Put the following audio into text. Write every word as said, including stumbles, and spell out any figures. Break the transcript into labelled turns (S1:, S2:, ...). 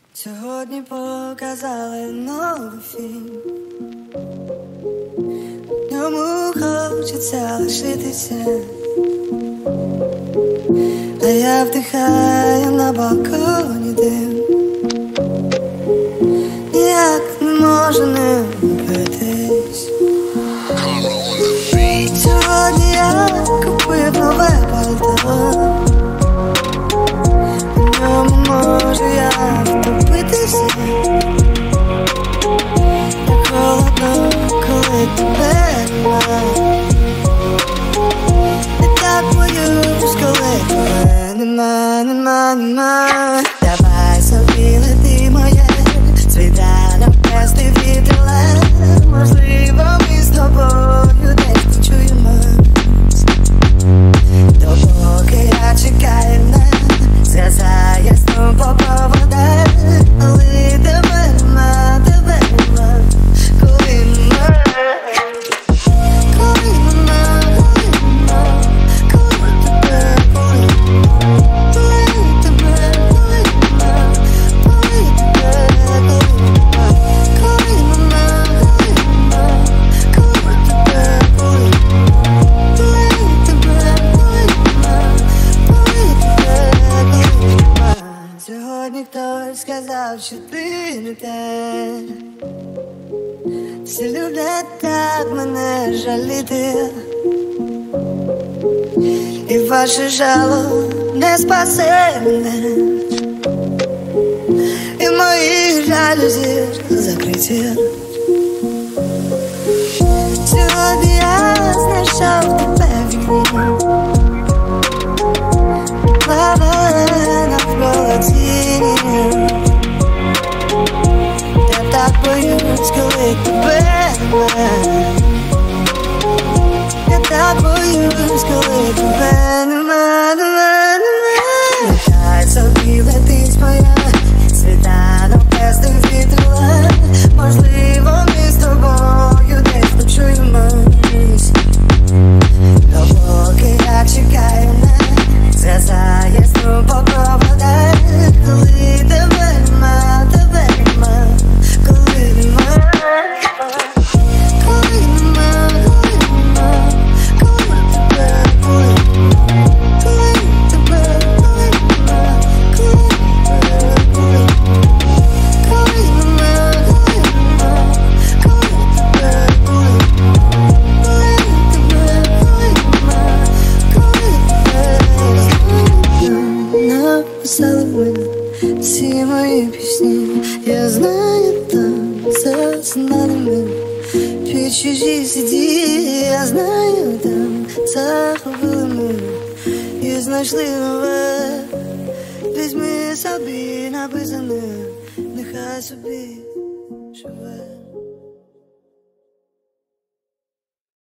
S1: Сьогодні показали новий фільм, в ньому хочеться лишитися, а я вдихаю на балконі дим, ніяк не можу не вбитись. Сьогодні я купив нове пальто, в ньому можу я втопитися. Так холодно, коли тебе немає, я так боюсь, коли тебе нема, нема, нема. Давай собі лети моє, світанок пести вітрила. Можливо, ми з тобою десь почуємось, допоки я чекаю на зв'яза ясно по проводах. Коли тебе нема, тебе нема, коли нема, коли нема, коли нема, коли тебе, коли нема, коли тебе, коли нема, коли тебе, коли нема, коли нема, коли тебе, коли нема, коли тебе, коли нема, коли тебе, коли нема. Сьогодні хтось сказав, що ти не те. Всі люблять так мене жаліти, і ваше жало не спасе мене, і мої жалюзі закриті. Сьогодні я знайшов тебе в вікні, плаває навколо тіні. Я так боюсь, коли тебе немає, я так боюсь, коли тебе нема, нема, нема. Нехай собі летить моя, світанок пестив вітрила. Можливо, ми з тобою десь почуємось, допоки я чекаю на зв'яза ясно по проводах. Коли тебе нема, тебе нема, коли нема, коли нема, коли нема, коли тебе, коли нема, коли тебе, коли нема, коли тебе, коли нема, коли нема, коли нема, коли тебе, коли нема, коли тебе, коли нема, коли тебе. Написали мене всі мої пісні, я знаю, там заснали мене під чужі сіді. Я знаю, там захопили мене і знайшли нове. Візьми собі написане, нехай собі живе.